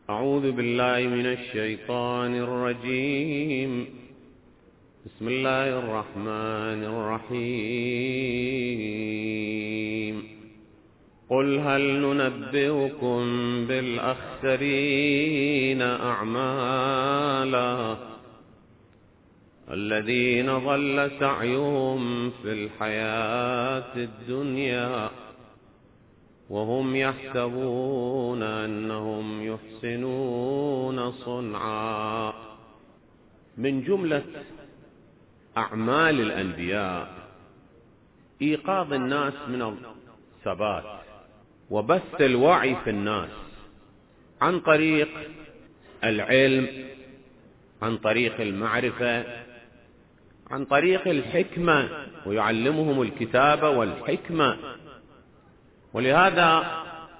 أعوذ بالله من الشيطان الرجيم. بسم الله الرحمن الرحيم. قل هل ننبئكم بالأخسرين أعمالا الذين ضل سعيهم في الحياة الدنيا وهم يحسبون أنهم يحسنون صنعا. من جملة أعمال الأنبياء إيقاظ الناس من الثبات وبث الوعي في الناس عن طريق العلم، عن طريق المعرفة، عن طريق الحكمة، ويعلمهم الكتابة والحكمة. ولهذا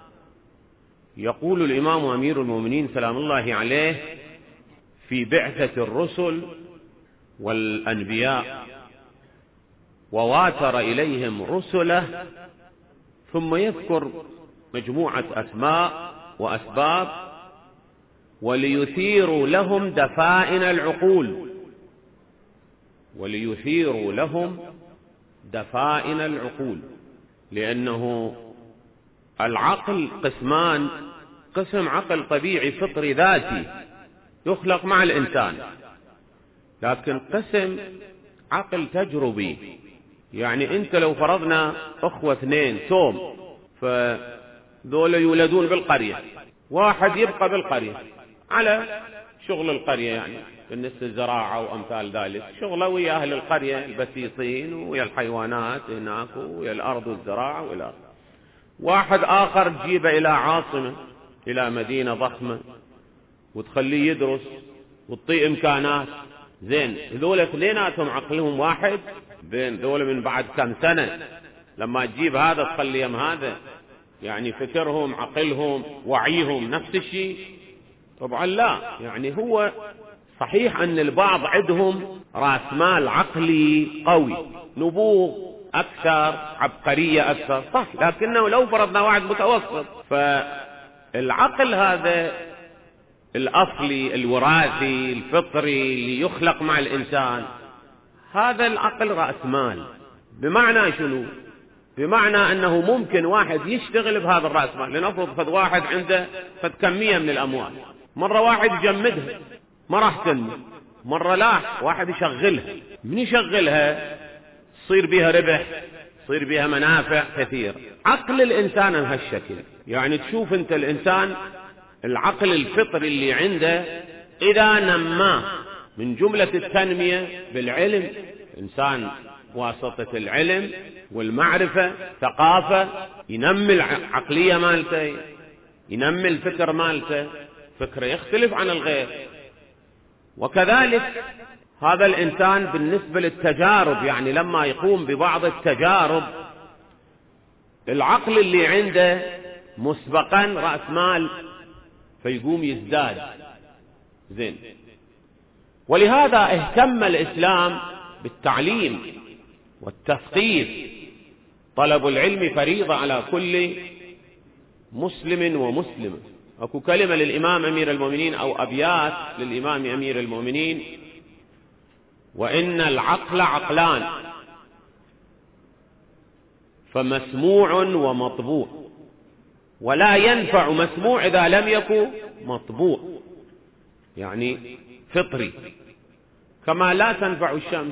يقول الإمام أمير المؤمنين سلام الله عليه في بعثة الرسل والأنبياء: وواتر إليهم رسله، ثم يذكر مجموعة أسماء وأسباب: وليثيروا لهم دفائن العقول، وليثيروا لهم دفائن العقول. لأنه العقل قسمان: قسم عقل طبيعي فطري ذاتي يخلق مع الإنسان، لكن قسم عقل تجربي. يعني أنت لو فرضنا أخوة اثنين توم، فذول يولدون بالقرية، واحد يبقى بالقرية على شغل القرية، يعني بالنسبة للزراعة وأمثال ذلك، شغله ويا أهل القرية البسيطين ويا الحيوانات هناك ويا الأرض والزراعة وإلى. واحد آخر تجيبه إلى عاصمة، إلى مدينة ضخمة، وتخليه يدرس وتطيء إمكانات. زين، ذول اثنيناتهم عقلهم واحد؟ بين ذول من بعد كم سنة لما تجيب هذا تخليهم هذا، يعني فكرهم، عقلهم، وعيهم نفس الشيء؟ طبعا لا. يعني هو صحيح أن البعض عندهم رأس مال عقلي قوي، نبوغ أكثر، عبقرية أكثر، صح، لكنه لو فرضنا واحد متوسط، فالعقل هذا الأصلي الوراثي الفطري اللي يخلق مع الإنسان، هذا العقل رأس مال. بمعنى شنو؟ بمعنى أنه ممكن واحد يشتغل بهذا الرأس مال. لنفرض فد واحد عنده فد كمية من الأموال، مرة واحد يجمدها ما راح تنمو، مرة لا واحد يشغلها. من يشغلها تصير بها ربح، تصير بها منافع كثيرة. عقل الإنسان بهالشكل. يعني تشوف أنت الإنسان العقل الفطري اللي عنده إذا نماه من جملة التنمية بالعلم، إنسان واسطة العلم والمعرفة ثقافة، ينمي العقلية مالته، ينمي الفكر مالته، فكره يختلف عن الغير. وكذلك هذا الإنسان بالنسبة للتجارب، يعني لما يقوم ببعض التجارب العقل اللي عنده مسبقا رأس مال، فيقوم يزداد. زين، ولهذا اهتم الإسلام بالتعليم والتثقيف. طلب العلم فريضة على كل مسلم ومسلمة. أكو كلمة للإمام أمير المؤمنين أو أبيات للإمام أمير المؤمنين: وإن العقل عقلان فمسموع ومطبوع، ولا ينفع مسموع إذا لم يكن مطبوع، يعني فطري، كما لا تنفع الشمس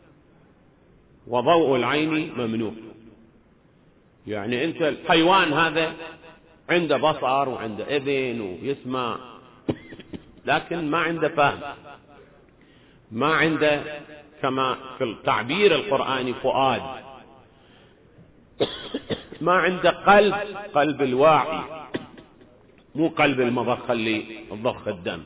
وضوء العين ممنوع. يعني أنت الحيوان هذا عنده بصر وعنده إذن ويسمع، لكن ما عنده فهم، ما عنده كما في التعبير القرآني فؤاد، ما عنده قلب، قلب الواعي، مو قلب المضخة اللي تضخ الدم.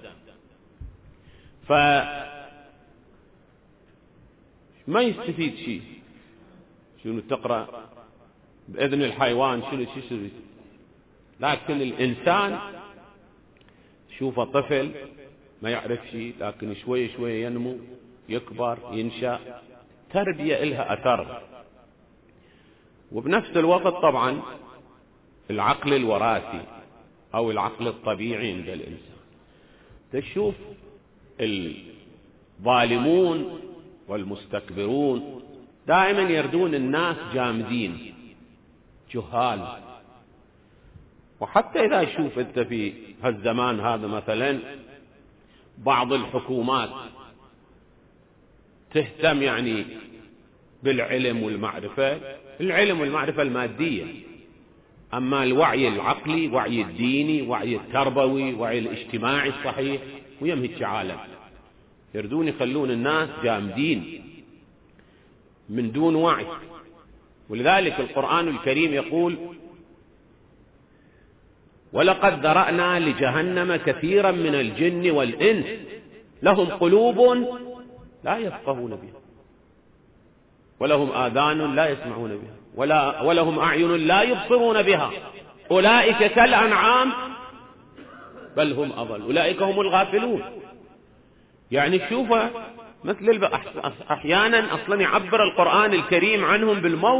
ما يستفيد شيء. شنو تقرأ بإذن الحيوان شنو. لكن الإنسان شوفه طفل ما يعرف شيء، لكن شوي شوي ينمو، يكبر، ينشأ، تربية إلها أثر. وبنفس الوقت طبعا العقل الوراثي أو العقل الطبيعي عند الإنسان. تشوف الظالمون والمستكبرون دائما يردون الناس جامدين جهال. وحتى إذا شوف أنت في هالزمان هذا مثلا بعض الحكومات تهتم يعني بالعلم والمعرفة، العلم والمعرفة المادية، أما الوعي العقلي، وعي الديني، وعي التربوي، وعي الاجتماعي الصحيح ويمهج عالم. يردون يخلون الناس جامدين من دون وعي. ولذلك القرآن الكريم يقول: ولقد ذرأنا لجهنم كثيرا من الجن والإنس لهم قلوب لا يفقهون بها ولهم آذان لا يسمعون بها ولهم أعين لا يبصرون بها أولئك كالأنعام بل هم أضل أولئك هم الغافلون. يعني شوفوا مثل أحيانا أصلا يعبر القرآن الكريم عنهم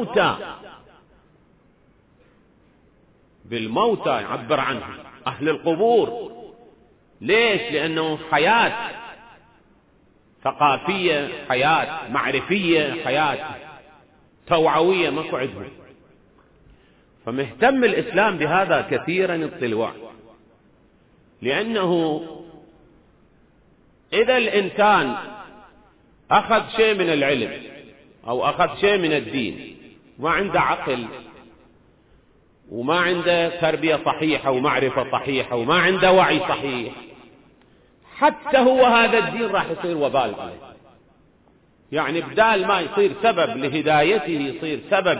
بالموتى يعبر عنهم أهل القبور. ليش؟ لأنه حياة ثقافية، حياة معرفية، حياة توعوية ماكو عندهم. فمهتم الإسلام بهذا كثيرا الطلوع، لأنه إذا الإنسان أخذ شيء من العلم أو أخذ شيء من الدين وما عنده عقل وما عنده تربية صحيحة ومعرفة صحيحة وما عنده وعي صحيح، حتى هو هذا الدين راح يصير وبال عليه. يعني بدال ما يصير سبب لهدايته يصير سبب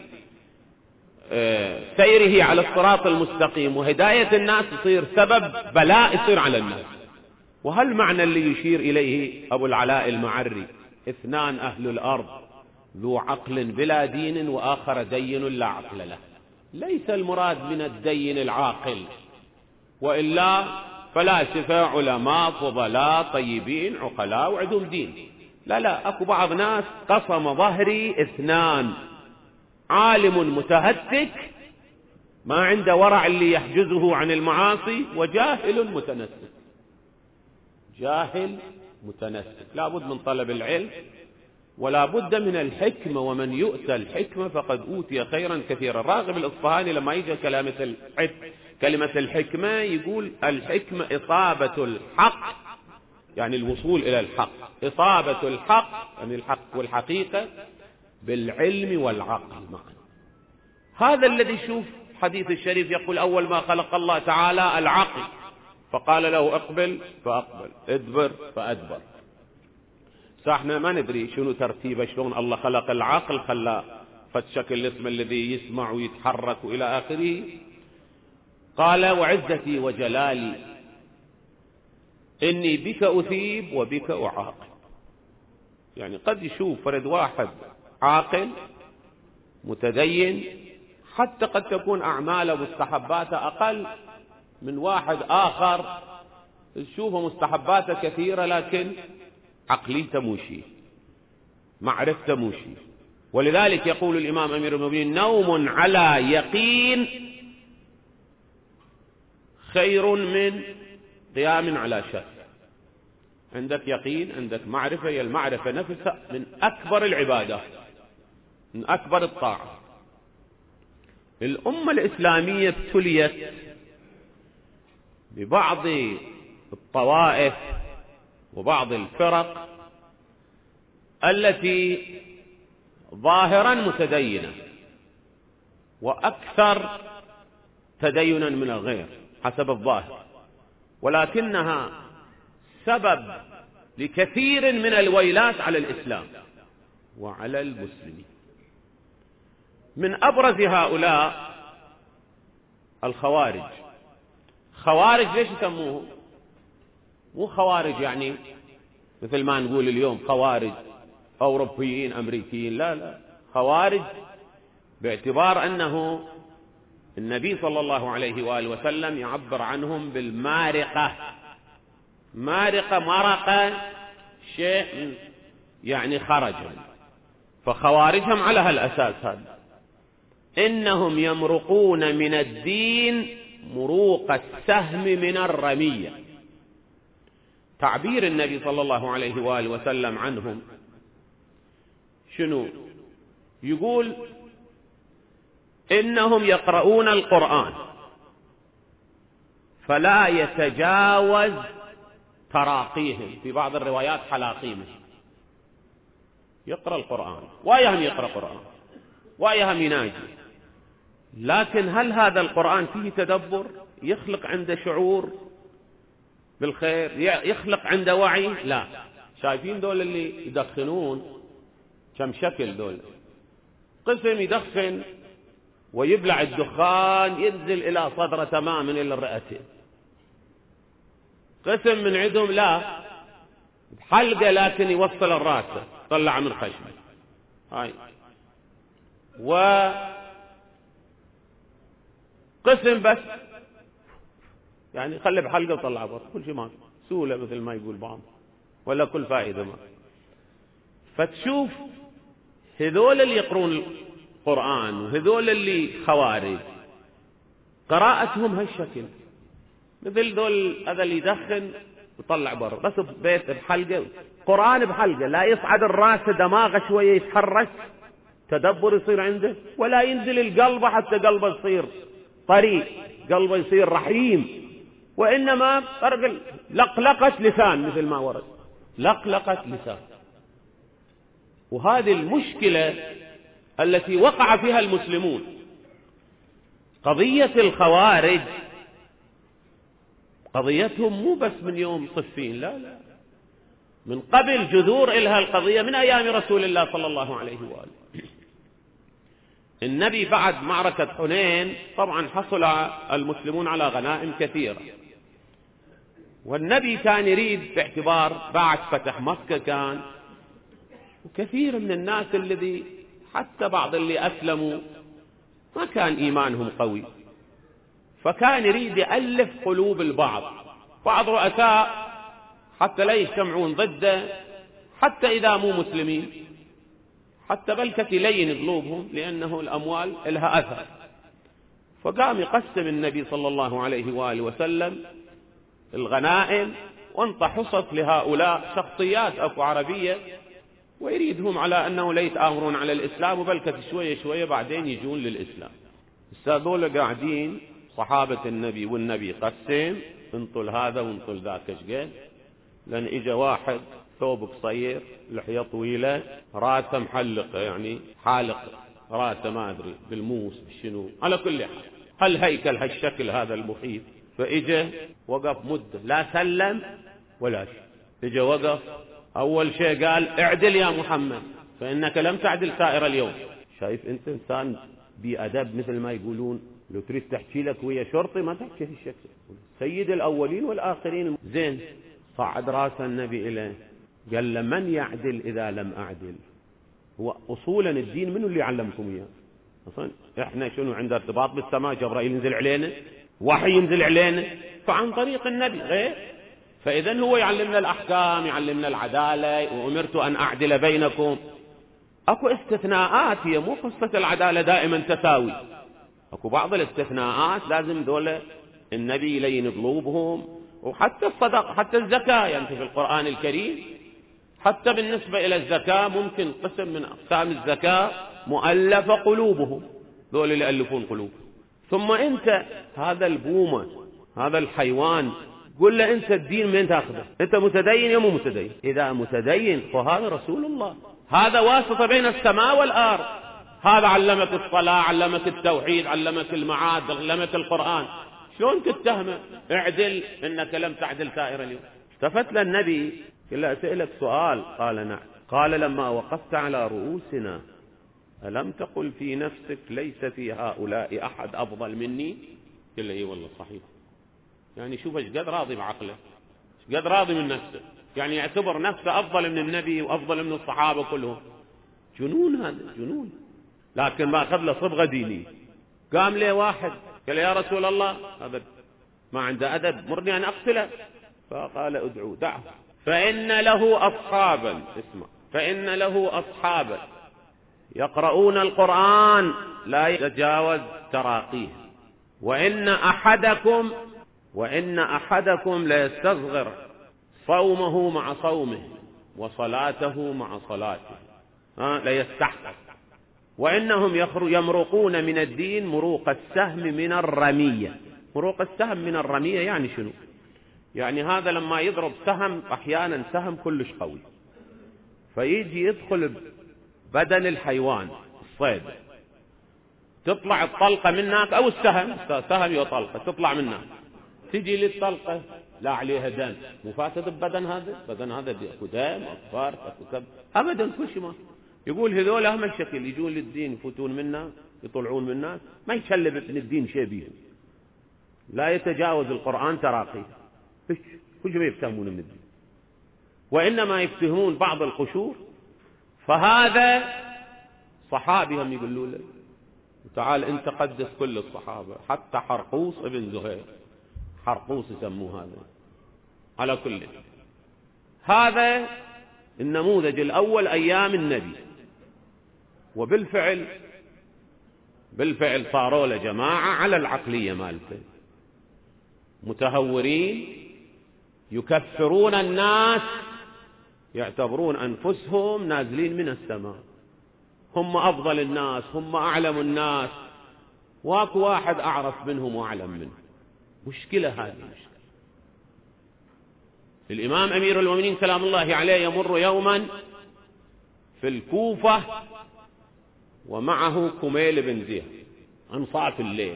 لسيره على الصراط المستقيم وهداية الناس، يصير سبب بلاء يصير على الناس. وهل معنى اللي يشير إليه أبو العلاء المعري: اثنان أهل الأرض ذو عقل بلا دين وآخر دين لا عقل له. ليس المراد من الدين العاقل، وإلا فلاسفة علماء فضلاء طيبين عقلاء وعندهم دين. لا، أكو بعض ناس قصم ظهري اثنان: عالم متهتك ما عنده ورع اللي يحجزه عن المعاصي، وجاهل متنسك. جاهل متنسك. لا بد من طلب العلم ولا بد من الحكمة، ومن يؤتى الحكمة فقد أوتي خيرا كثيرا. راغب الإصفهاني لما يجي كلمة الحكمة يقول: الحكمة إصابة الحق، يعني الوصول إلى الحق، إصابة الحق يعني الحق والحقيقة بالعلم والعقل معا. هذا الذي يشوف حديث الشريف يقول: أول ما خلق الله تعالى العقل فقال له اقبل فأقبل، ادبر فأدبر. احنا ما ندري شنو ترتيبه، شلون الله خلق العقل، خلى فتشكل الاسم الذي يسمع ويتحرك إلى آخره. قال: وعزتي وجلالي إني بك أثيب وبك أعاقب. يعني قد يشوف فرد واحد عاقل متدين، حتى قد تكون أعماله مستحباته أقل من واحد آخر تشوفه مستحباته كثيرة لكن عقليته موشي، معرفته موشي. ولذلك يقول الإمام أمير المؤمنين: نوم على يقين خير من قيام على شك. عندك يقين، عندك معرفة، هي المعرفة نفسها من أكبر العبادات، من أكبر الطاعة. الأمة الإسلامية ابتليت ببعض الطوائف وبعض الفرق التي ظاهرا متدينة وأكثر تدينا من الغير حسب الظاهر، ولكنها سبب لكثير من الويلات على الإسلام وعلى المسلمين. من أبرز هؤلاء الخوارج. خوارج ليش يسموه؟ مو خوارج يعني مثل ما نقول اليوم خوارج أوروبيين أمريكيين، لا، خوارج باعتبار أنه النبي صلى الله عليه وآله وسلم يعبر عنهم بالمارقة. مرقة شيء يعني خرج، فخوارجهم على هالأساس هذا، إنهم يمرقون من الدين مروق السهم من الرمية. تعبير النبي صلى الله عليه وآله وسلم عنهم شنو؟ يقول إنهم يقرؤون القرآن فلا يتجاوز تراقيهم، في بعض الروايات حلاقيمهم. يقرأ القرآن وياهم يقرأ قرآن وياهم يناجي، لكن هل هذا القرآن فيه تدبر؟ يخلق عنده شعور بالخير؟ يخلق عنده وعي؟ لا. شايفين دول اللي يدخنون كم شكل؟ دول قسم يدخن ويبلع الدخان ينزل إلى صدره تماما إلى الرئتين. قسم من عندهم لا، بحلقة لكن يوصل الرأس طلع من خشمه. هاي. وقسم بس يعني خلي بحلقة وطلع برا، كل شيء ما سهولة مثل ما يقول بعض، ولا كل فائدة ما. فتشوف هذول اللي يقرون القرآن وهذول اللي خوارج قراءتهم هالشكل، مثل ذول هذا اللي يدخن وطلع برا بس ببيت بحلقة، قرآن بحلقة، لا يصعد الراس دماغه شوية يتحرك تدبر يصير عنده، ولا ينزل القلب حتى قلبه يصير طريق، قلبه يصير رحيم، وإنما فرق لقلقة لسان مثل ما ورد، لقلقة لسان. وهذه المشكلة التي وقع فيها المسلمون. قضية الخوارج قضيتهم مو بس من يوم صفين، لا لا، من قبل جذور إلها القضية من أيام رسول الله صلى الله عليه وآله. النبي بعد معركة حنين طبعا حصل المسلمون على غنائم كثيرة، والنبي كان يريد باعتبار بعد فتح مكة كان وكثير من الناس الذي حتى بعض اللي أسلموا ما كان إيمانهم قوي، فكان يريد يألف قلوب البعض، بعض رؤساء حتى لا يجتمعون ضده، حتى إذا مو مسلمين، حتى بل يلين قلوبهم لأنه الأموال لها أثر. فقام يقسم النبي صلى الله عليه وآله وسلم الغنائم وانطى حصص لهؤلاء شخصيات أكو عربية، ويريدهم على أنه لا يتآمرون على الإسلام، وبل شوية شوية بعدين يجون للإسلام. هذول قاعدين صحابة النبي، والنبي قسم انطل هذا وانطل ذاك شقد، لأن إجا واحد ثوب قصير لحية طويلة راسه محلقة، يعني حالق راسه ما أدري بالموس بالشنو، على كل حال هالهيكل هالشكل هذا المخيف. فإجا وقف مدة لا سلم ولا شيء، إجا وقف أول شيء قال اعدل يا محمد فإنك لم تعدل سائر اليوم. شايف أنت إنسان بأدب مثل ما يقولون، لو تريد تحكي لك ويا شرطي ما تحكي في الشكل، سيد الأولين والآخرين. زين، صعد راس النبي إليه قال له من يعدل إذا لم أعدل؟ هو أصولا الدين منو اللي علمكم إياه؟ أصلا إحنا شنو عند ارتباط بالسماء، جبرائيل ينزل علينا، وحي ينزل علينا، فعن طريق النبي غير. فإذا هو يعلمنا الأحكام، يعلمنا العدالة، وأمرت أن أعدل بينكم. أكو استثناءات، هي مو قصة العدالة دائما تساوي، أكو بعض الاستثناءات لازم دولة النبي يلين قلوبهم. وحتى الصدقة حتى الزكاة، يعني في القرآن الكريم حتى بالنسبة إلى الزكاة ممكن قسم من أقسام الزكاة مؤلف قلوبهم، دول اللي يألفون قلوبهم. ثم أنت هذا البومة هذا الحيوان قل له أنت الدين من تأخذه؟ أنت متدين يا مو متدين؟ إذا متدين فهذا رسول الله، هذا واسطة بين السماء والأرض، هذا علمك الصلاة، علمك التوحيد، علمك المعاد، علمك القرآن، شلون تتهمه؟ اعدل إنك لم تعدل سائر اليوم. التفت للنبي قال له أسألك سؤال، قال نعم. قال لما وقفت على رؤوسنا ألم تقل في نفسك ليس في هؤلاء أحد أفضل مني؟ قال له إيه والله صحيح. يعني شوف ايش قد راضي بعقله، ايش قد راضي من نفسه، يعني يعتبر نفسه أفضل من النبي وأفضل من الصحابة كلهم. جنون، هذا جنون. لكن ما أخذ له صبغة دينية. قام لي واحد قال يا رسول الله هذا ما عنده أدب، مرني أن أقتله. فقال ادعو دعه فإن له أصحابا، اسمع، فإن له وإن أحدكم ليستصغر صومه مع صومه وصلاته مع صلاته، ليستحقر. وإنهم يمرقون من الدين مروق السهم من الرمية. مروق السهم من الرمية يعني شنو؟ يعني هذا لما يضرب سهم، أحيانا سهم كلش قوي، فيجي يدخل بدن الحيوان الصيد، تطلع الطلقة منك، أو سهم يطلقة تطلع منك، تجي للطلقة لا عليها دم، مفاسد ببدن هذا قدام أصفار أبدا كل شيء. ما يقول هذول أهم الشكل يجون للدين يفوتون منا يطلعون منا، ما يشلب من الدين شيء بيهم، لا يتجاوز القرآن تراقي، كل شيء ما يفهمون من الدين، وإنما يفتهمون بعض القشور. فهذا صحابي هم يقولوا له تعال أنت قدس كل الصحابة، حتى حرقوس ابن زهير، حرقوس يسموه هذا. على كل هذا النموذج الأول أيام النبي، وبالفعل صاروا له جماعة على العقلية مالته، متهورين يكفرون الناس، يعتبرون أنفسهم نازلين من السماء، هم أفضل الناس، هم أعلم الناس، واكو واحد أعرف منهم وأعلم منه. مشكلة هذه مشكلة. الإمام أمير المؤمنين سلام الله عليه يمر يوما في الكوفة ومعه كميل بن زياد أنصاف الليل.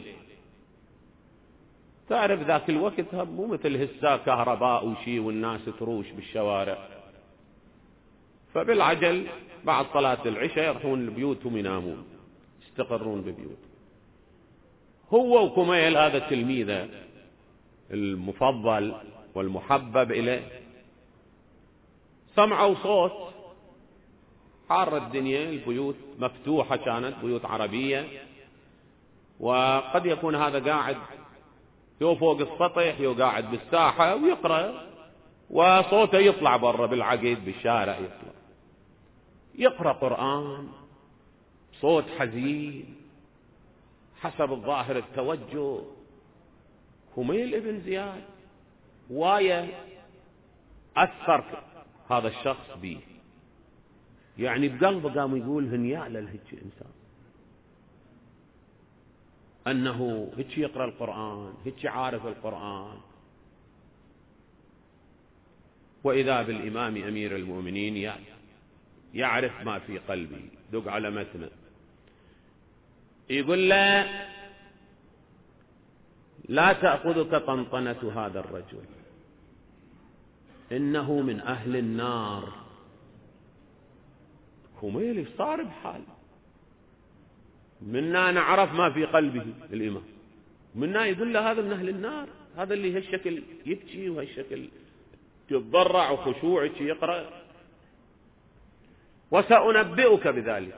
تعرف ذاك الوقت مو مثل هسه كهرباء وشي والناس تروش بالشوارع، فبالعجل بعد صلاة العشاء يروحون لبيوتهم ينامون، يستقرون ببيوتهم. هو وكميل هذا تلميذه المفضل والمحبب إليه سمعوا صوت، حار الدنيا، البيوت مفتوحة كانت، بيوت عربية، وقد يكون هذا قاعد يو فوق السطح يو قاعد بالساحة ويقرأ، وصوته يطلع برا بالعقيد بالشارع، يقرأ قرآن، صوت حزين حسب الظاهر التوجه. كميل ابن زياد واية أثر هذا الشخص به، يعني بقلبه قام يقول هنيا للهج إنسان أنه هيك يقرأ القرآن، هيك عارف القرآن. وإذا بالإمام أمير المؤمنين يعرف ما في قلبي، دق على متنه يقول له لا تأخذك طنطنة هذا الرجل، إنه من أهل النار. كميل صار بحال، منا نعرف ما في قلبه الإمام، منا يقول له هذا من أهل النار، هذا اللي هالشكل يبكي وهالشكل يتضرع وخشوع يقرأ. وسأنبئك بذلك،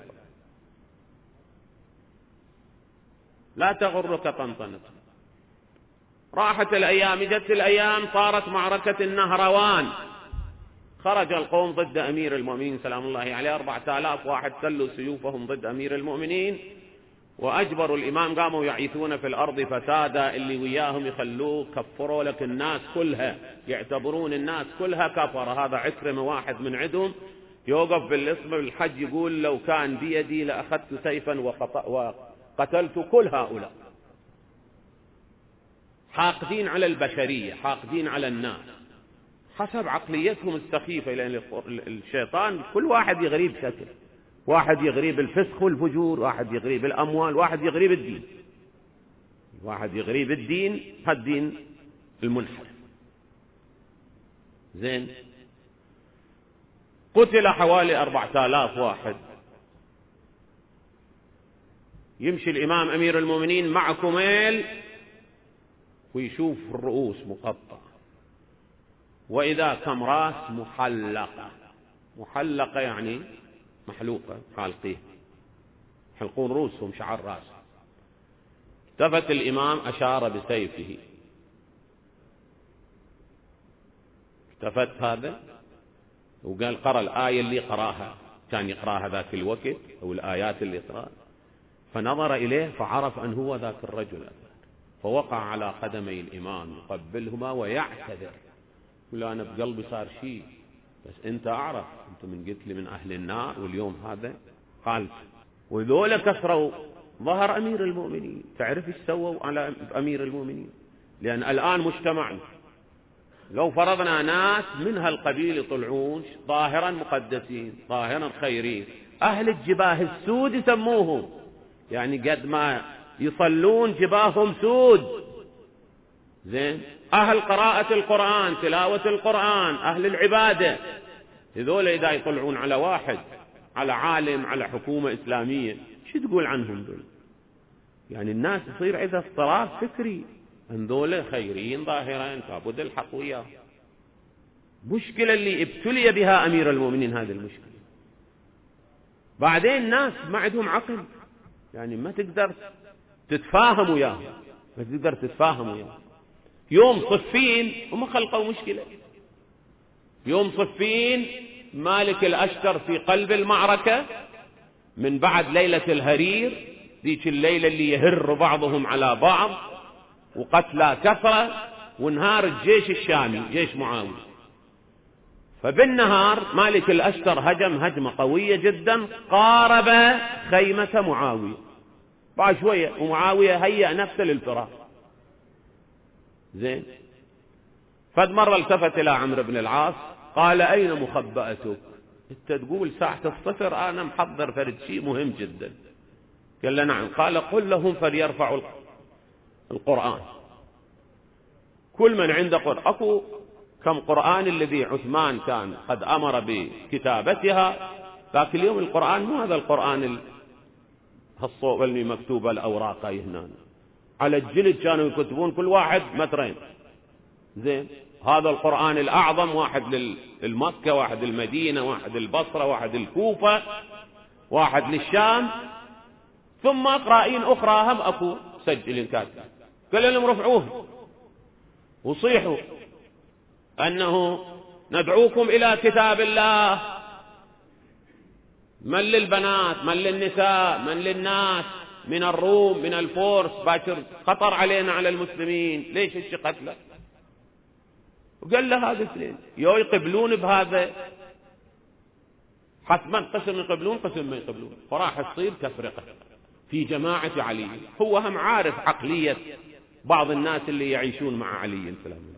لا تغرك طنطنة. راحت الأيام، جت الأيام، صارت معركة النهروان، خرج القوم ضد أمير المؤمنين سلام الله عليه، 4000 واحد سلوا سيوفهم ضد أمير المؤمنين، وأجبروا الإمام، قاموا يعيثون في الأرض فسادا، اللي وياهم يخلوه كفروا لك الناس كلها، يعتبرون الناس كلها كفر. هذا عكرمة واحد من عندهم يوقف بالاسم بالحج يقول لو كان بيدي لأخذت سيفا وقتلت كل هؤلاء. حاقدين على البشرية، حاقدين على الناس حسب عقليتهم السخيفة، لأن الشيطان كل واحد يغري بشكل، واحد يغري بالفسق والفجور، واحد يغري بالأموال، واحد يغري بالدين، واحد يغري بالدين، هالدين المنحرف. زين، قتل حوالي 4000 واحد. يمشي الإمام أمير المؤمنين مع كميل ويشوف الرؤوس مقطعة، وإذا كم راس محلقة. محلقة يعني محلوقة، حالقيه، حلقون رؤوسهم شعر راس. التفت الإمام أشار بسيفه، التفت هذا وقال قرأ الآية اللي قراها، كان يقراها ذاك الوقت أو الآيات اللي قراها، فنظر إليه فعرف أن هو ذاك الرجل. فوقع على قدمي الإمام يقبلهما ويعتذر، يقول أنا بقلبي صار شيء، بس أنت أعرف، أنت من قلت لي من أهل النار واليوم هذا. قال وذولا كسروا ظهر أمير المؤمنين. تعرف ايش سووا على أمير المؤمنين؟ لأن الآن مجتمعنا لو فرضنا ناس من هالقبيل يطلعون ظاهرا مقدسين ظاهرا خيرين، أهل الجباه السود يسموهم، يعني قد ما يصلون جباههم سود، زين، أهل قراءة القرآن تلاوة القرآن أهل العبادة، هذول إذا يطلعون على واحد على عالم على حكومة إسلامية شو تقول عنهم دول؟ يعني الناس يصير عندها اضطراب فكري أن دول خيرين ظاهرين لابد الحق وياه. مشكلة اللي ابتلي بها أمير المؤمنين هذه المشكلة. بعدين الناس ما عندهم عقل، يعني ما تقدر تتفاهم وياه، ما تقدر تتفاهم وياه. يوم صفين هم خلقوا مشكلة. يوم صفين مالك الأشتر في قلب المعركة من بعد ليلة الهرير، ذيك الليلة اللي يهر بعضهم على بعض وقتلى كثرة، وانهار الجيش الشامي جيش معاوية. فبالنهار مالك الأشتر هجم هجمة قوية جدا، قارب خيمة معاوية بعد شوية، ومعاوية هيأ نفسه للفرار. زين، فد مرة التفت إلى عمرو بن العاص قال أين مخبأتك؟ انت تقول ساعة الصفر أنا محضر فرد شيء مهم جدا. قال له نعم. قال قل لهم فليرفعوا القرآن، كل من عنده قرآن. أكو كم قرآن الذي عثمان كان قد أمر بكتابتها، لكن اليوم القرآن مو هذا القرآن هالصوب اللي مكتوبة الأوراق هنا على الجلد، كانوا يكتبون كل واحد مترين. زين، هذا القرآن الأعظم، واحد للمكة، واحد للمدينة، واحد للبصرة، واحد للكوفة، واحد للشام، ثم قرائين أخرى هم أكو سجل كاتب. قال لهم رفعوه وصيحوا أنه ندعوكم إلى كتاب الله، من للبنات من للنساء من للناس، من الروم من الفرس، باكر خطر علينا على المسلمين، ليش الشي قتله؟ وقال له هذا اثنين يو يقبلون بهذا حتما، قسم يقبلون قسم ما يقبلون، فراح تصير تفرقة في جماعة علي. هو هم عارف عقلية بعض الناس اللي يعيشون مع علي سلام الله.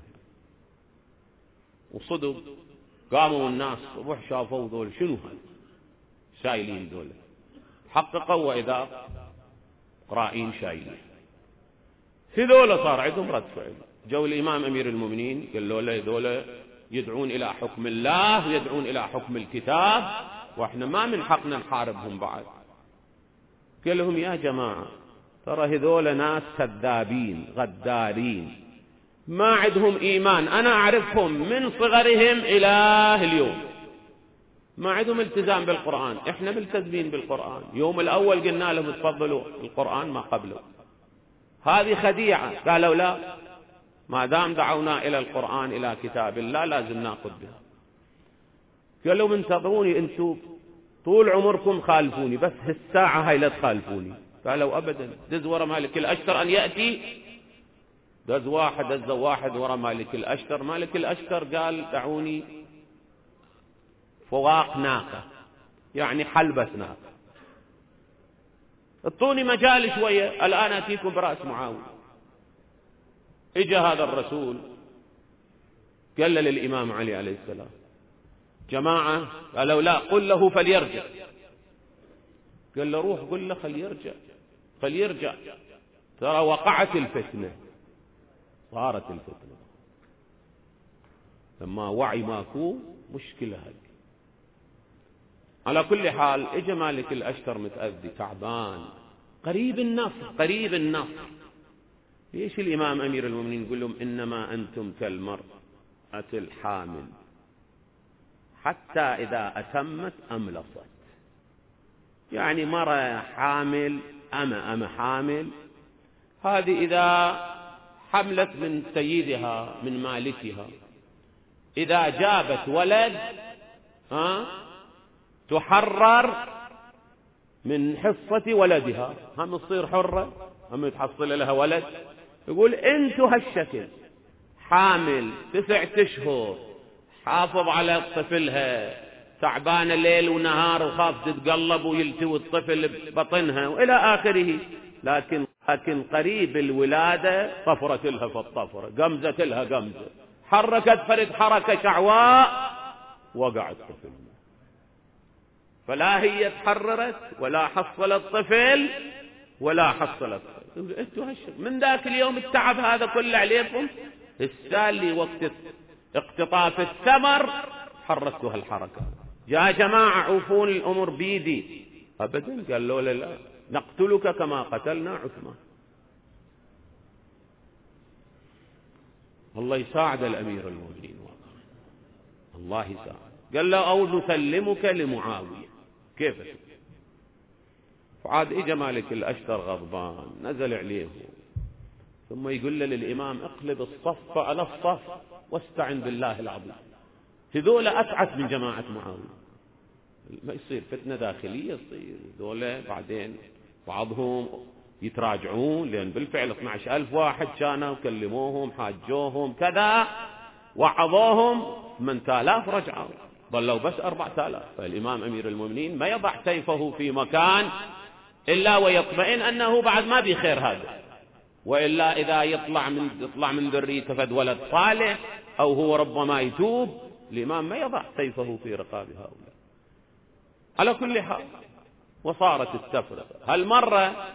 وصدق قاموا الناس صبح شافوا ذول شنو هذا شايلين دول، حققوا وإذا قرائين شايلين. في ذولا صار عندهم رد فعل، جو الإمام أمير المؤمنين قال له ذولا يدعون إلى حكم الله ويدعون إلى حكم الكتاب، وإحنا ما من حقنا نحاربهم بعد. قال لهم يا جماعة ترى هذولا ناس كذابين غدارين ما عندهم إيمان، أنا أعرفهم من صغرهم إلى اليوم ما عندهم التزام بالقرآن، إحنا ملتزمين بالقرآن. يوم الأول قلنا لهم تفضلوا القرآن ما قبله، هذه خديعة. قالوا لا، ما دام دعونا إلى القرآن إلى كتاب الله لازم نأخذ بها. قال لهم انتظروني، انتم طول عمركم خالفوني، بس هالساعة هاي لا تخالفوني. قالوا أبدا، دز ورا مالك الأشتر أن يأتي. دز واحد ورا مالك الأشتر. مالك الأشتر قال دعوني فواق ناقة، يعني حلبة ناقة، اعطوني مجال شوية الآن أتيكم برأس معاوية. اجى هذا الرسول قال للإمام علي عليه السلام جماعة، قالوا لا قل له فليرجع. قال له روح قل له فليرجع، ترى وقعت الفتنة، صارت الفتنة لما وعي ماكو مشكلة هذه. على كل حال اجى مالك الأشتر متأذي تعبان قريب النصر. ليش الإمام أمير المؤمنين يقول لهم إنما أنتم كالمرأة الحامل حتى إذا أتمت أملصت، يعني مرة حامل أما حامل، هذه إذا حملت من سيدها من مالكها، إذا جابت ولد تحرر من حصة ولدها، هم تصير حرة، هم يتحصل لها ولد. يقول انتوا هالشكل، حامل 9 أشهر، حافظ على طفلها، تعبانة ليل ونهار وخاف تتقلب ويلتوي الطفل ببطنها وإلى آخره، لكن قريب الولادة طفرت لها فالطفرة، قمزت لها قمزة، حركت فرد حركة شعواء، وقع الطفل. فلا هي تحررت ولا حصلت طفل ولا حصلت طفل. انتوا من ذاك اليوم التعب هذا كله عليكم، السالي وقت اقتطاف الثمر حركتوا هالحركة. يا جماعة عوفون الأمر بيدي، أبدا. قال له لا، نقتلك كما قتلنا عثمان. الله يساعد الأمير المؤمنين، الله يساعد. قال له أو نسلمك لمعاوية. كيف؟ فعاد إجا مالك الأشتر غضبان، نزل عليه، ثم يقول له للإمام اقلب الصف على الصف واستعن بالله العظيم. هذول أتعس من جماعة معاوية، ما يصير فتنة داخلية، يصير هذول بعدين بعضهم يتراجعون، لأن بالفعل 12,000 واحد كانوا كلموهم حاجوهم كذا وعظوهم، 8,000 رجعوا، ظلوا بس 4,000. فالإمام أمير المؤمنين ما يضع سيفه في مكان إلا ويطمئن أنه بعد ما بخير هذا، وإلا إذا يطلع من ذريته فد ولد صالح أو هو ربما يتوب، الإمام ما يضع سيفه في رقاب هؤلاء. على كل حال، وصارت التفرقة. هالمرة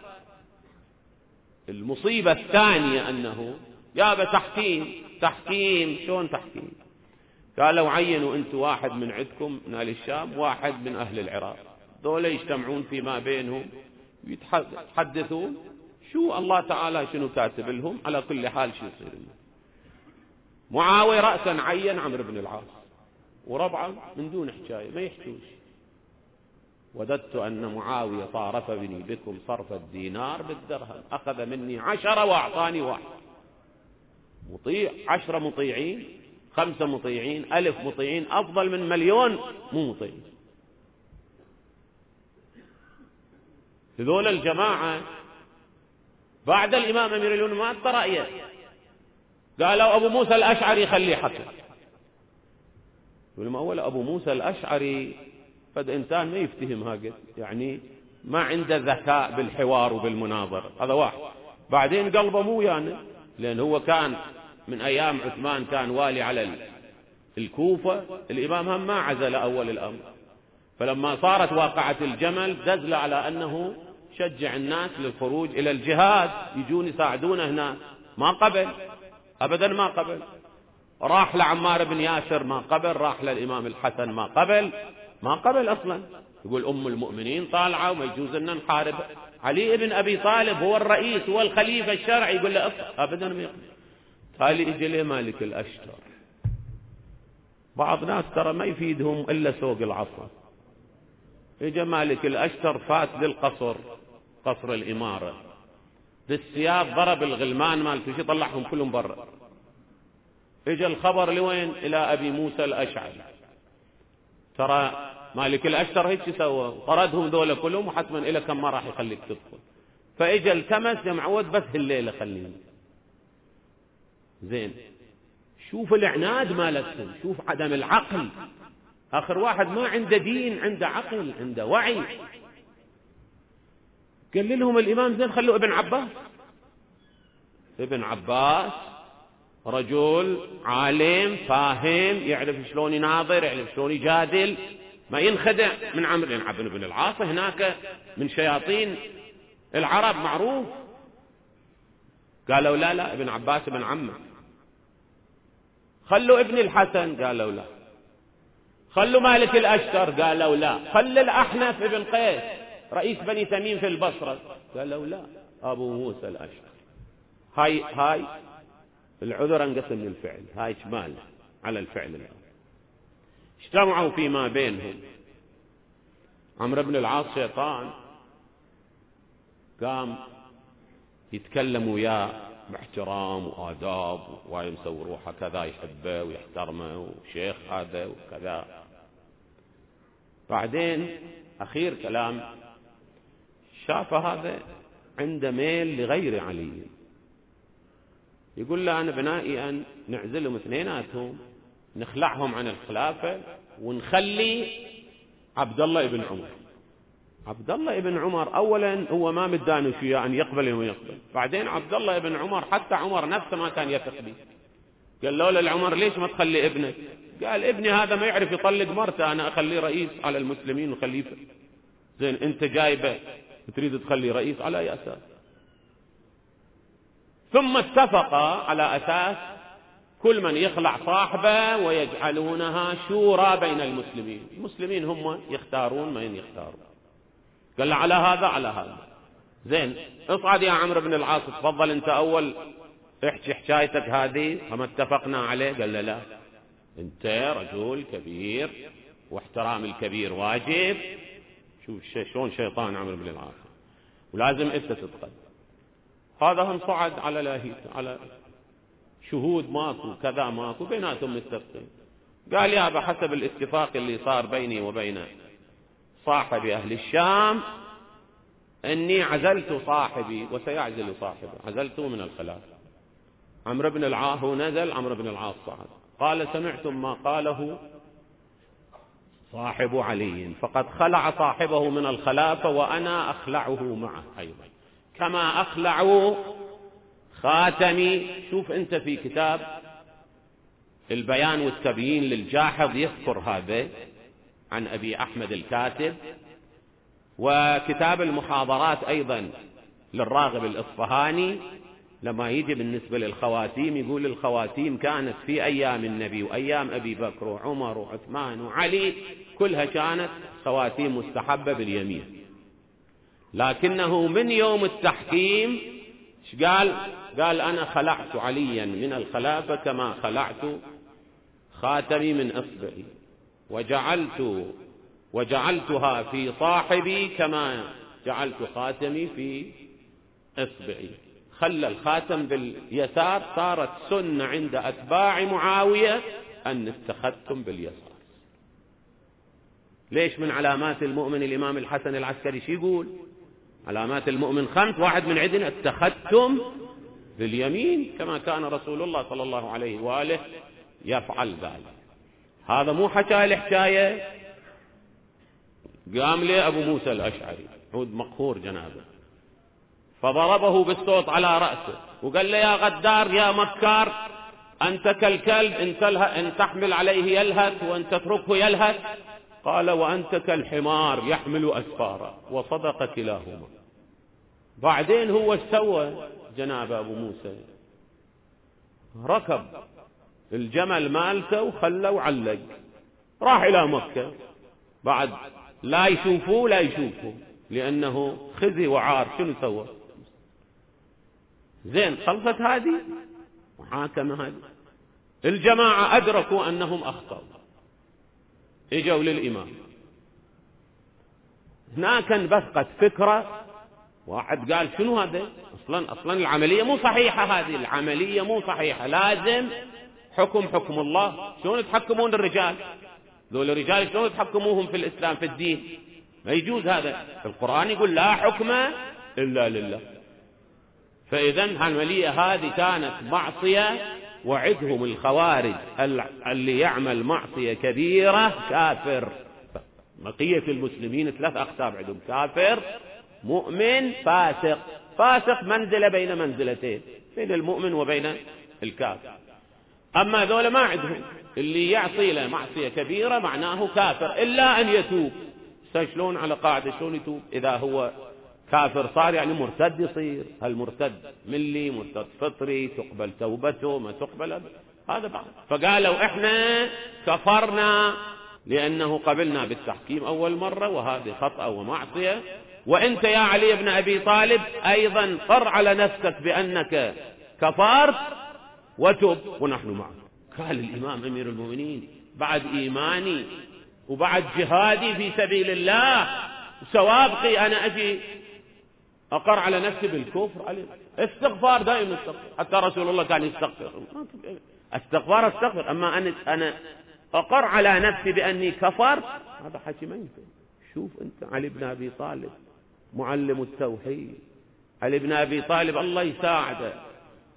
المصيبة الثانية أنه جاب تحكيم. شلون تحكيم؟ قالوا عينوا أنتوا واحد من عندكم من أهل الشام، واحد من أهل العراق، دول يجتمعون فيما بينهم يتحدثون شو الله تعالى شنو كاتب لهم. على كل حال شو يصير لهم؟ معاوية رأسا عين عمرو بن العاص، وربعا من دون حكاية ما يحكوش. وددت أن معاوية صارفني بكم صرف الدينار بالدرهم، أخذ مني 10 وأعطاني 1. مطيع، 10 مطيعين، 5 مطيعين، 1000 مطيعين، أفضل من 1,000,000 مو مطيع. هذول الجماعة بعد الإمام أمير المؤمنين ما أعطى رأيه، قالوا أبو موسى الأشعري خليه حكم. ولما أول أبو موسى الأشعري فد إنسان ما يفتهم هاجد، يعني ما عنده ذكاء بالحوار وبالمناظرة، هذا واحد. بعدين قلبه مو يعني، لأن هو كان من أيام عثمان كان والي على الكوفة، الإمام هم ما عزل أول الأمر، فلما صارت واقعة الجمل دزل على أنه شجع الناس للخروج إلى الجهاد، يجون يساعدونه هنا، ما قبل أبدا، ما قبل. راح لعمار بن ياسر ما قبل، راح للإمام الحسن ما قبل أصلا. يقول أم المؤمنين طالعة وما يجوز أن نحارب علي بن أبي طالب، هو الرئيس هو الخليفة الشرعي، يقول له أبدا ما يقبل. تالي إجي لي مالك الأشتر، بعض ناس ترى ما يفيدهم إلا سوق العصا. إجا مالك الأشتر فات للقصر، قصر الإمارة، بالسياف ضرب الغلمان مالك شي، طلعهم كلهم برا. إجا الخبر لوين؟ إلى أبي موسى الأشعري. ترى مالك الأشتر هيك سوى، طردهم ذولا كلهم، وحتما إلى كم ما راح يخليك تدخل. فإجا التمس يا معود بس الليلة خليني. زين، شوف العناد مالتهم، شوف عدم العقل. آخر واحد ما عنده دين، عنده عقل، عنده وعي. قال لهم الإمام زين خلوا ابن عباس. ابن عباس رجل عالم فاهم، يعرف شلون يناظر، يعرف شلون يجادل، ما ينخدع من عمرو بن العاص، هناك من شياطين العرب معروف. قالوا لا ابن عباس ابن عمه. خلوا ابن الحسن، قالوا لا. خلوا مالك الأشتر، قالوا لا. خل الأحنف ابن قيس رئيس بني تميم في البصرة، قالوا لا. أبو موسى الأشعري. هاي العذر انقسم للفعل، هاي شمال على الفعل الأول. اجتمعوا فيما بينهم. عمرو بن العاص شيطان قام يتكلم وياه باحترام وآداب، وهاي مسوي روحه كذا يحبه ويحترمه، وشيخ هذا وكذا. بعدين أخير كلام شاف هذا عنده ميل لغير علي، يقول له أنا بنائي أن نعزلهم اثنيناتهم، نخلعهم عن الخلافة ونخلي عبد الله ابن عمر. عبد الله ابن عمر أولا هو ما مدانه شيء أن يقبل ويقبل، بعدين عبد الله ابن عمر حتى عمر نفسه ما كان يثق به. قال له للعمر ليش ما تخلي ابنك؟ قال ابني هذا ما يعرف يطلق مرته، أنا أخليه رئيس على المسلمين وخليفة. زين أنت جايبه تريد تخلي رئيس على أي أساس؟ ثم اتفقا على أساس كل من يخلع صاحبه ويجعلونها شورى بين المسلمين، المسلمين هم يختارون من يختارون. قال له على هذا على هذا. زين اصعد يا عمرو بن العاص، تفضل انت اول احكي حكايتك هذه وما اتفقنا عليه. قال له لا، انت رجل كبير واحترام الكبير واجب. شوف شلون شيطان عمرو بن العاص، ولازم انت تتقدم. هذا هم صعد على لاهيت، على شهود ماكو كذا ماكو، بيناتهم متفقين. قال يا بحسب الاتفاق اللي صار بيني وبين صاحبي أهل الشام أني عزلت صاحبي وسيعزل صاحبه، عزلته من الخلافة. عمرو بن العاص هو نزل، عمرو بن العاص صعد. قال سمعتم ما قاله صاحب علي، فقد خلع صاحبه من الخلافة وأنا أخلعه معه أيضا، كما أخلع خاتمي. شوف أنت في كتاب البيان والتبيين للجاحظ يذكر هذا عن أبي أحمد الكاتب، وكتاب المحاضرات أيضا للراغب الإصفهاني لما يجي بالنسبة للخواتيم يقول الخواتيم كانت في أيام النبي وأيام أبي بكر وعمر وعثمان وعلي، كلها كانت خواتيم مستحبة باليمين، لكنه من يوم التحكيم قال أنا خلعت عليا من الخلافة كما خلعت خاتمي من إصبعي، وجعلتها في صاحبي كما جعلت خاتمي في إصبعي. خلى الخاتم باليسار، صارت سنة عند أتباع معاوية أن اتخذتم باليسار. ليش؟ من علامات المؤمن الإمام الحسن العسكري شو يقول؟ علامات المؤمن 5، واحد من عندنا اتخذتم باليمين كما كان رسول الله صلى الله عليه وآله يفعل ذلك. هذا مو حكاية الحكاية. قام لي أبو موسى الأشعري عود مقهور جنابه، فضربه بالصوت على رأسه وقال له يا غدار يا مكار، أنت كالكلب إن تحمل عليه يلهث وأن تتركه يلهث. قال وأنت كالحمار يحمل أسفارا، وصدق كلاهما. بعدين هو سوى جناب أبو موسى، ركب الجمل مالته وخلى وعلق، راح إلى مكة. بعد لا يشوفوه لأنه خزي وعار. شنو سوى؟ زين خلصت هذه محاكمة. هذه الجماعة أدركوا أنهم أخطأوا، اجوا للإمام. هناك انبثقت فكرة، واحد قال شنو هذا؟ أصلا العملية مو صحيحة، هذه العملية مو صحيحة، لازم حكم الله. شلون تحكمون الرجال؟ ذول الرجال شلون تحكموهم في الإسلام في الدين؟ ما يجوز هذا. القرآن يقول لا حكم إلا لله. فإذا العملية هذه كانت معصية، وعدهم الخوارج اللي يعمل معصية كبيرة كافر. بقية المسلمين 3 أقسام عندهم: كافر، مؤمن، فاسق. فاسق منزلة بين منزلتين، بين المؤمن وبين الكافر. أما ذولا ما عندهم، اللي يعصي له معصية كبيرة معناه كافر إلا أن يتوب. شلون على قاعدة شلون يتوب؟ إذا هو كافر صار يعني مرتد يصير. هل مرتد ملي، مرتد فطري، تقبل توبته ما تقبل؟ هذا بعض. فقالوا احنا كفرنا لأنه قبلنا بالتحكيم أول مرة، وهذه خطأ ومعصية. وانت يا علي بن أبي طالب أيضا قر على نفسك بأنك كفرت وتب ونحن معك. قال الإمام أمير المؤمنين بعد إيماني وبعد جهادي في سبيل الله سوابقي أنا أجي أقر على نفسي بالكفر؟ عليه استغفار دائما استغفر، حتى رسول الله كان يستغفر. استغفر. أما أنا أقر على نفسي بأني كفرت، هذا حكي ما ينفع. شوف أنت علي بن أبي طالب معلم التوحيد، علي بن أبي طالب الله يساعده،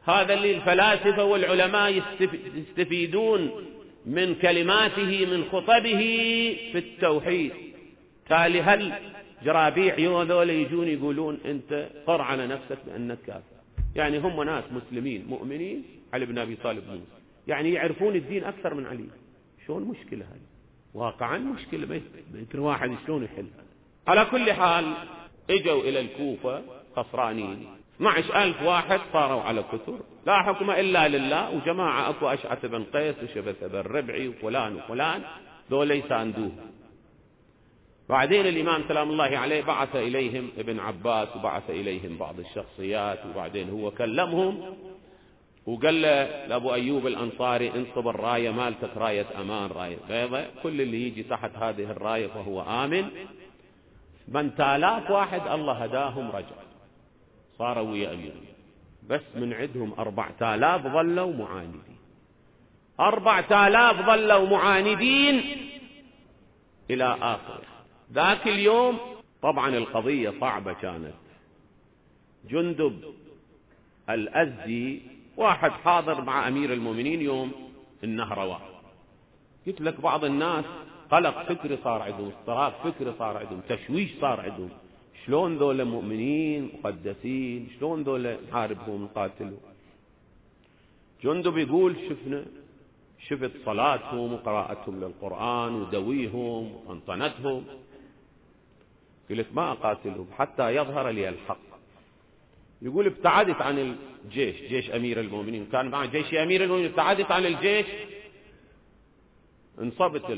هذا اللي الفلاسفة والعلماء يستفيدون من كلماته من خطبه في التوحيد. تالي هل جرابيع هذول يجون يقولون أنت قر على نفسك بأنك كافر؟ يعني هم ناس مسلمين مؤمنين علي بن أبي طالب موسى، يعني يعرفون الدين أكثر من علي. شلون مشكلة هذه؟ واقعا مشكلة، ما يمكن واحد شلون يحل. على كل حال اجوا إلى الكوفة خسرانين، 12,000 واحد صاروا على كثر، لا حكم إلا لله، وجماعة أكو أشعث بن قيس وشبث بن ربعي وفلان وفلان دول يساندوه. بعدين الإمام سلام الله عليه بعث إليهم ابن عباس وبعث إليهم بعض الشخصيات، وبعدين هو كلمهم وقال لأبو أيوب الأنصاري انصب الراية مالتك راية أمان، راية بيضة، كل اللي يجي تحت هذه الراية فهو آمن. 8,000 واحد الله هداهم رجع صاروا ويا أميرهم، بس من عندهم 4,000 ظلوا معاندين. 4,000 ظلوا معاندين إلى آخر ذاك اليوم. طبعا القضية صعبة كانت. جندب الأزدي واحد حاضر مع أمير المؤمنين يوم النهروان، قلت لك بعض الناس قلق فكري صار عندهم، اضطراب فكري صار عندهم، تشويش صار عندهم، شلون ذولا مؤمنين مقدسين شلون ذولا نحاربهم نقاتلهم. جندب يقول شفت صلاتهم وقراءتهم للقرآن ودويهم وطنطنتهم، قلت ما أقاتلهم حتى يظهر لي الحق. يقول ابتعدت عن الجيش، جيش أمير المؤمنين، كان مع جيش أمير المؤمنين، ابتعدت عن الجيش، انصبت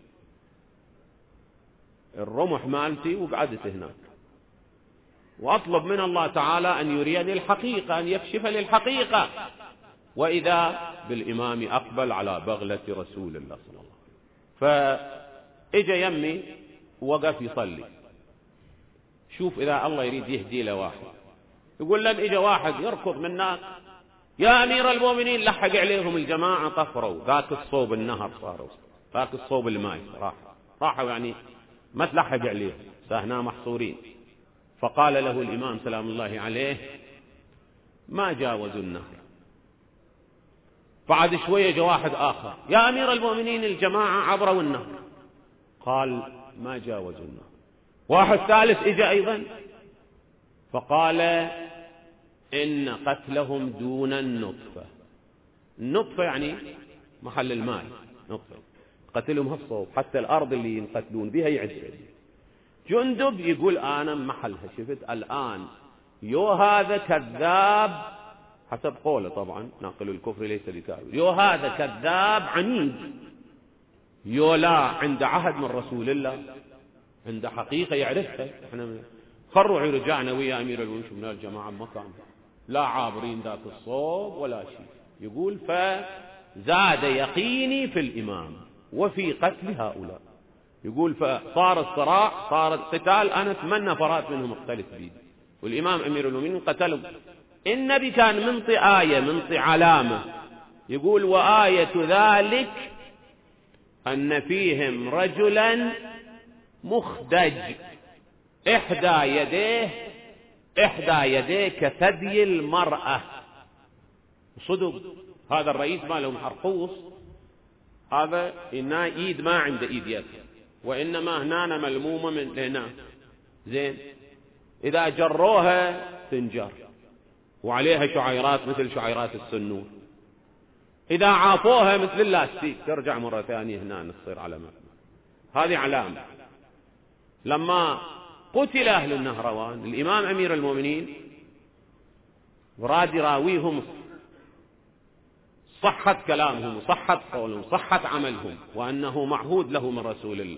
الرمح مالتي وقعدت هناك، وأطلب من الله تعالى أن يريني الحقيقة، أن يكشف لي الحقيقة. وإذا بالإمام أقبل على بغلة رسول الله صلى الله عليه وسلم، فإجا يمي ووقف يصلي. شوف إذا الله يريد يهدي له واحد، يقول لم إجا واحد يركض من الناس يا أمير المؤمنين، لحق عليهم الجماعة طفروا ذاك الصوب النهر، صاروا ذاك الصوب الماء، راحوا يعني ما تلحق عليهم، سهنا محصورين. فقال له الإمام سلام الله عليه ما جاوزوا النهر. بعد شوية جاء واحد آخر يا أمير المؤمنين الجماعة عبروا النهر، قال ما جاوزوا النهر. واحد ثالث إجا أيضا فقال إن قتلهم دون النطفة. النطفة يعني محل الماء، نطفة قتلهم هالصوب، حتى الأرض اللي ينقتلون بها يعد. جندب يقول أنا محلها، شفت الآن يو هذا كذاب، حسب قوله طبعا ناقل الكفر ليس بكاذب، يو هذا كذاب عنيد، يو لا عند عهد من رسول الله، عند حقيقة يعرفها. احنا خروا رجعنا ويا أمير المؤمنين من الجماعة مكان لا عابرين ذاك الصوب ولا شيء. يقول فزاد يقيني في الإمام وفي قتل هؤلاء. يقول فصار الصراع، صار القتال، أنا 8 نفرات منهم اختلف بي، والإمام أمير المؤمنين قتلهم. النبي كان منطي آية، منطي علامة، يقول وآية ذلك أن فيهم رجلا مخدج إحدى يديه كثدي المرأة. صدق هذا الرئيس مالهم حرقوس، هذا إنها إيد ما عنده إيد يد، وإنما هنا ملمومة من هنا، زين إذا جروها تنجر وعليها شعيرات مثل شعيرات السنون، إذا عافوها مثل اللاستيك ترجع مرة ثانية هنا تصير على مكان. هذه علامة. لما قتل أهل النهروان الإمام أمير المؤمنين وراد يراويهم صحة كلامهم وصحة قولهم وصحة عملهم وأنه معهود له من رسول الله،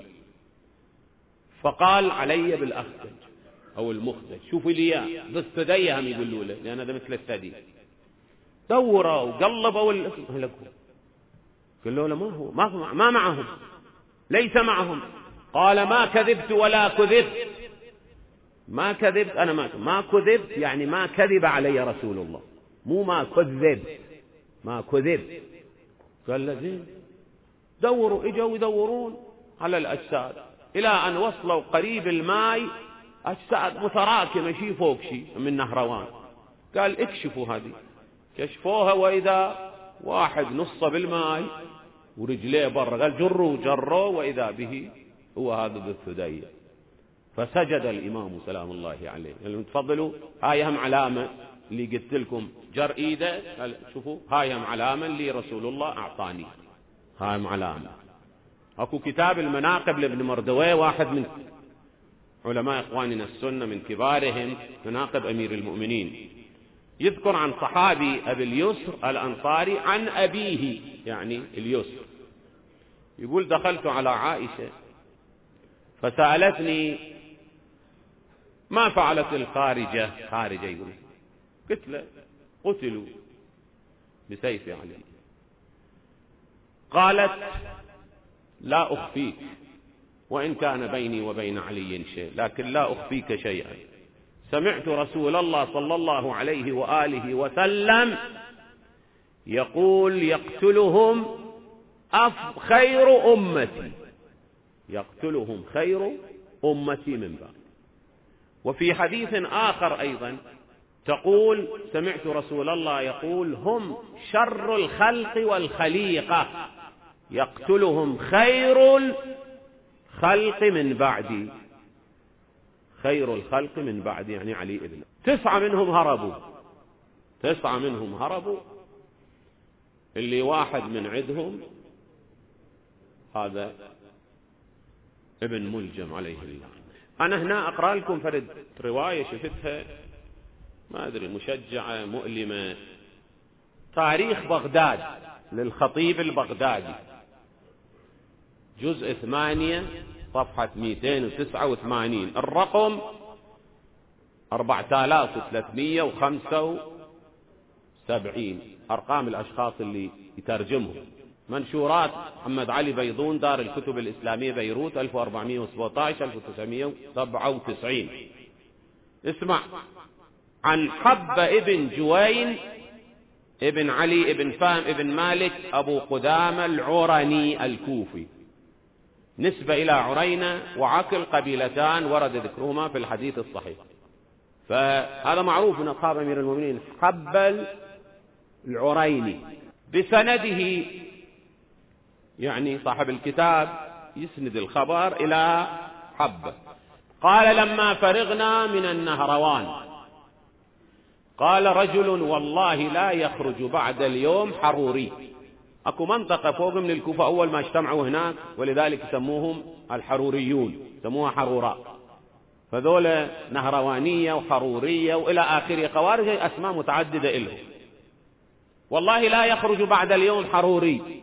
فقال علي بالأخدج أو المخدج، شوفوا لي بالثدي هم يقولوا له لأن هذا مثل الثدي. دوروا وقلبوا الاسم هلكوا، قالوا له ما هو ما معهم، ليس معهم. قال ما كذبت ولا كذبت، ما كذبت أنا ما كذبت، يعني ما كذب علي رسول الله، مو ما كذبت، ما كذب. قال له زين. دوروا، اجوا يدورون على الأجساد إلى أن وصلوا قريب الماء، أجساد متراكمة شيء فوق شيء من نهروان. قال اكشفوا هذه، كشفوها وإذا واحد نص بالماء ورجليه برا، قال جروا وإذا به هو هذا ذو الثدية. فسجد الإمام سلام الله عليه. يعني تفضلوا، هاي هم علامة اللي قلت لكم جر إيده، شوفوا هاي هم علامة اللي رسول الله أعطاني، هاي هم علامة. أكو كتاب المناقب لابن مردويه، واحد من علماء إخواننا السنة من كبارهم، مناقب أمير المؤمنين، يذكر عن صحابي أبي اليسر الأنصاري عن أبيه يعني اليسر، يقول دخلت على عائشة فسألتني ما فعلت الخارجة، خارجة يقول، قلت له قتلوا بسيف علي. قالت لا أخفيك وإن كان بيني وبين علي شيء، لكن لا أخفيك شيئا، سمعت رسول الله صلى الله عليه وآله وسلم يقول يقتلهم خير أمتي، يقتلهم خير أمتي من بعد. وفي حديث آخر أيضا تقول سمعت رسول الله يقول هم شر الخلق والخليقة، يقتلهم خير الخلق من بعدي، خير الخلق من بعد يعني علي ابن. 9 منهم هربوا، 9 منهم هربوا، اللي واحد من عندهم هذا ابن ملجم عليه الله. أنا هنا أقرأ لكم فرد رواية شفتها ما أدري مشجعة مؤلمة، تاريخ بغداد للخطيب البغدادي، جزء 8 صفحة 289، الرقم 4375، أرقام الأشخاص اللي يترجمهم. منشورات محمد علي بيضون، دار الكتب الإسلامية بيروت، 1417 1997. اسمع، عن حب ابن جوين ابن علي ابن فهم ابن مالك أبو قدامة العرني الكوفي، نسبة إلى عرينة وعقل، قبيلتان ورد ذكرهما في الحديث الصحيح. فهذا معروف من أصحاب أمير المؤمنين، حب العريني. بسنده يعني صاحب الكتاب يسند الخبر إلى حب. قال لما فرغنا من النهروان قال رجل والله لا يخرج بعد اليوم حروري. اكو منطقة فوق من الكوفة اول ما اجتمعوا هناك، ولذلك يسموهم الحروريون، يسموها حروراء، فذولا نهروانية وحرورية والى اخره، خوارج اسماء متعددة لهم. والله لا يخرج بعد اليوم حروري،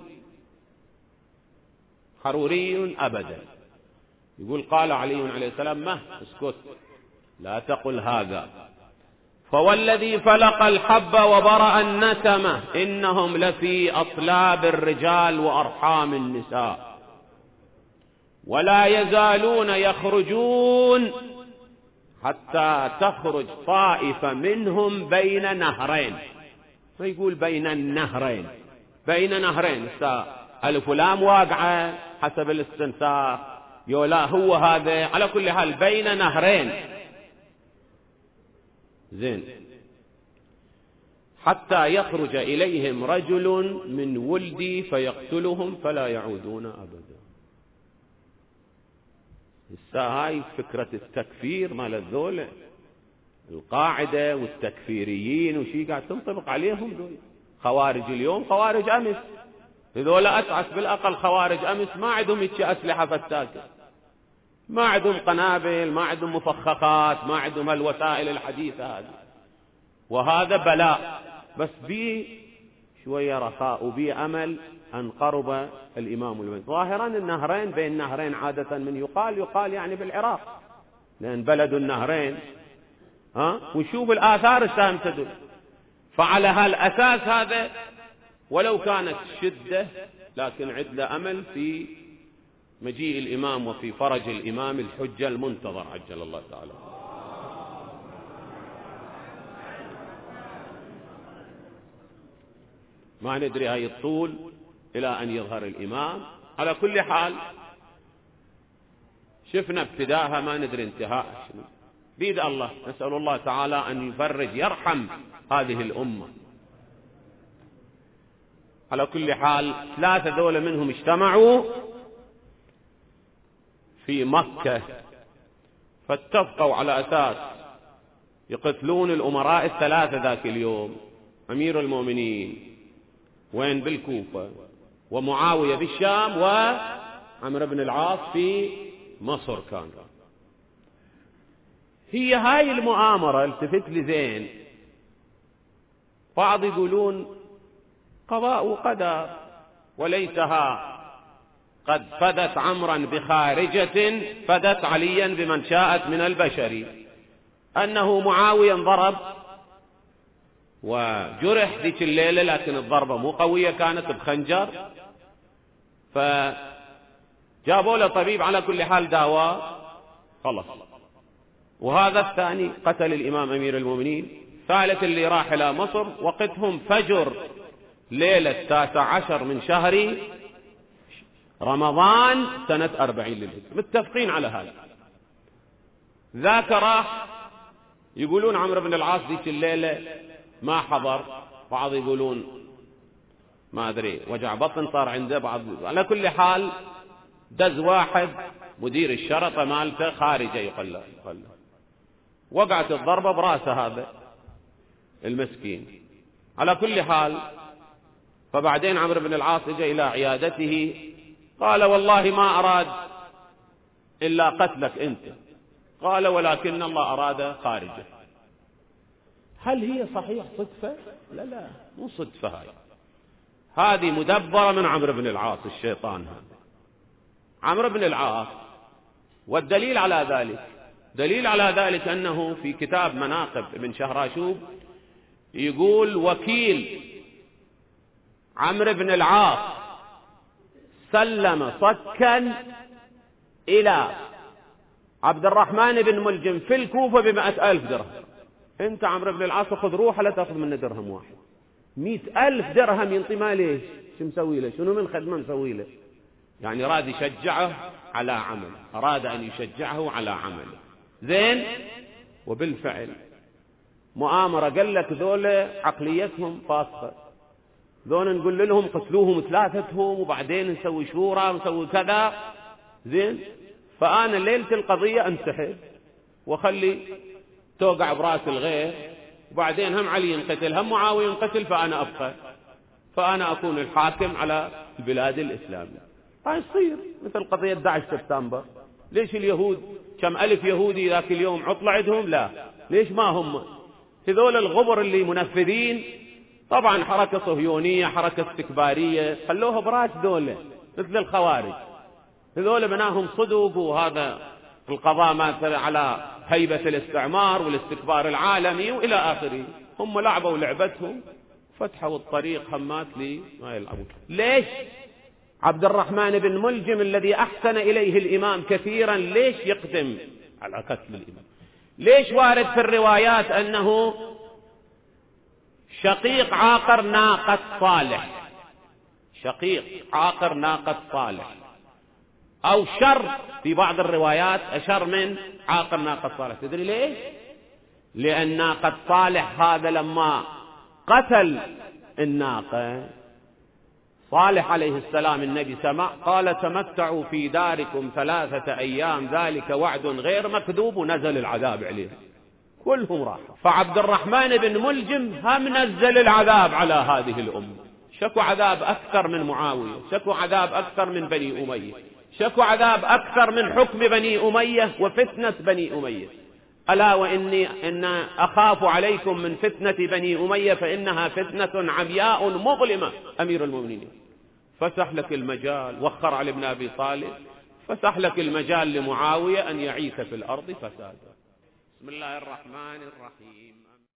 حروري ابدا. يقول قال علي عليه السلام ما اسكت لا تقل هذا، فوالذي فلق الحب وبرأ النسمة إنهم لفي أصلاب الرجال وأرحام النساء، ولا يزالون يخرجون حتى تخرج طائفة منهم بين نهرين. فيقول بين النهرين، بين نهرين، ألف ولام واقعة حسب الاستنساخ، يولا هو هذا، على كل حال بين نهرين. زين، حتى يخرج إليهم رجل من ولدي فيقتلهم فلا يعودون أبدا. هاي فكرة التكفير مال الذولة، القاعدة والتكفيريين وشي قاعد تنطبق عليهم دول. خوارج اليوم خوارج أمس، هذولا أتعس بالأقل خوارج أمس ما عندهم أسلحة فتاكة، ما عندهم قنابل، ما عندهم مفخخات، ما عندهم الوسائل الحديثة هذه. وهذا بلاء، بس بي شوية رخاء وبي أمل أن قرب الإمام المهدي. ظاهرا النهرين بين نهرين عادة من يقال يعني بالعراق، لأن بلد النهرين ونشوف الآثار السام تدل. فعلى هالأساس هذا ولو كانت شدة لكن عدنا أمل في مجيء الإمام وفي فرج الإمام الحجة المنتظر عجل الله تعالى. ما ندري هاي الطول إلى أن يظهر الإمام. على كل حال شفنا ابتداءها، ما ندري انتهاء شنو، بيد الله. نسأل الله تعالى أن يفرج يرحم هذه الأمة على كل حال 3 دول منهم اجتمعوا في مكة، فاتفقوا على أساس يقتلون الأمراء ال3 ذاك اليوم، أمير المؤمنين وين بالكوفة، ومعاوية بالشام، وعمرو بن العاص في مصر. كان هي هاي المؤامرة، التفت لي زين، بعض يقولون قضاء وقدر، وليتها قد فدت عمرا بخارجة فدت عليا بمن شاءت من البشر، أنه معاوية انضرب وجرح ذيك الليلة، لكن الضربة مو قوية، كانت بخنجر، فجابوا له طبيب، على كل حال داواه خلص. وهذا الثاني قتل الإمام أمير المؤمنين. ثالث اللي راح إلى مصر، وقتهم فجر ليلة 19 من شهر رمضان سنة 40 للهجرة، متفقين على هذا. ذاك راح، يقولون عمرو بن العاص ذيك الليلة ما حضر، بعض يقولون ما أدري وجع بطن صار عنده، بعض. على كل حال دز واحد مدير الشرطة مالته خارجه يقول له، وقعت الضربة براسه هذا المسكين. على كل حال فبعدين عمرو بن العاص اجى إلى عيادته، قال والله ما أراد إلا قتلك أنت، قال ولكن الله أراد خارجه. هل هي صحيح صدفة؟ لا مو صدفة، هذه مدبرة من عمرو بن العاص الشيطان هذا. عمرو بن العاص، والدليل على ذلك، دليل على ذلك أنه في كتاب مناقب ابن شهراشوب يقول وكيل عمرو بن العاص سلم صكا إلى عبد الرحمن بن ملجم في الكوفة ب100,000 درهم. أنت عمرو بن العاص خذ روحه لا تأخذ منه درهم واحد، 100,000 درهم ينطي ما ليش؟ شو مسوي له؟ شنو من خدمة مسوي له؟ يعني أراد يشجعه على عمل، أراد أن يشجعه على عمل زين. وبالفعل مؤامرة، قال لك ذولا عقليتهم فاسقة، ذولا نقول لهم قتلوهم 3 وبعدين نسوي شورى ونسوي كذا زين. فأنا ليلة القضية انسحب وخلي توقع براس الغير، وبعدين هم علي ينقتل هم معاوية ينقتل، فأنا أبقى، فأنا أكون الحاكم على البلاد الإسلامية. هاي يصير مثل قضية 11 سبتمبر. ليش اليهود كم ألف يهودي ذاك اليوم عطلة عندهم؟ لا، ليش ما هم هذول الغبر اللي منفذين؟ طبعا حركة صهيونية، حركة استكبارية، خلوها براس دولة مثل الخوارج. هذول بناهم صدق، وهذا القضاء مثلا على هيبة الاستعمار والاستكبار العالمي وإلى آخره. هم لعبوا لعبتهم، فتحوا الطريق همات لي ما يلعبون. ليش عبد الرحمن بن ملجم الذي أحسن إليه الإمام كثيرا ليش يقدم على قتل الإمام؟ ليش وارد في الروايات أنه شقيق عاقر ناقة صالح، شقيق عاقر ناقة صالح، أو شر في بعض الروايات أشر من عاقر ناقة صالح؟ تدري ليش؟ لأن ناقة صالح هذا لما قتل الناقة صالح عليه السلام النبي سمع، قال تمتعوا في داركم 3 أيام ذلك وعد غير مكذوب، ونزل العذاب عليه كلهم راحوا. فعبد الرحمن بن ملجم هم نزل العذاب على هذه الأمة، شكوا عذاب أكثر من معاوية، شكوا عذاب أكثر من بني أمية، شكوا عذاب أكثر من حكم بني أمية وفتنة بني أمية. ألا وإن أخاف عليكم من فتنة بني أمية فإنها فتنة عمياء مظلمة. أمير المؤمنين فسح لك المجال، وخر علي بن أبي طالب، فسح لك المجال لمعاوية أن يعيث في الأرض فسادا. بسم الله الرحمن الرحيم.